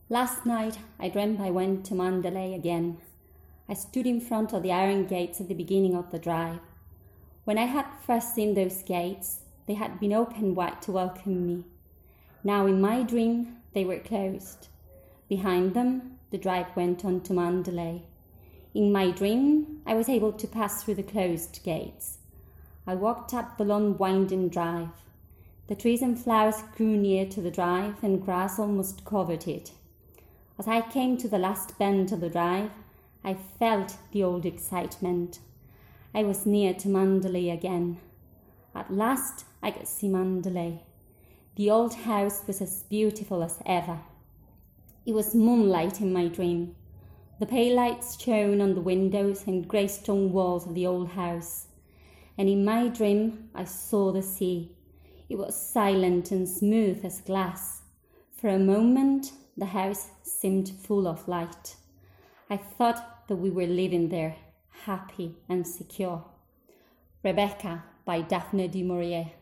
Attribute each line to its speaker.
Speaker 1: Last night I dreamt I went to Mandalay again. I stood in front of the iron gates at the beginning of the drive. When I had first seen those gates, they had been open wide to welcome me. Now in my dream they were closed. Behind them the drive went on to Mandalay. In my dream I was able to pass through the closed gates. I walked up the long winding drive. The trees and flowers grew near to the drive and grass almost covered it. As I came to the last bend of the drive, I felt the old excitement. I was near to Mandalay again. At last I could see Mandalay. The old house was as beautiful as ever. It was moonlight in my dream. The pale lights shone on the windows and grey stone walls of the old house. And in my dream I saw the sea. It was silent and smooth as glass. For a moment the house seemed full of light. I thought that we were living there, happy and secure. Rebecca by Daphne du Maurier.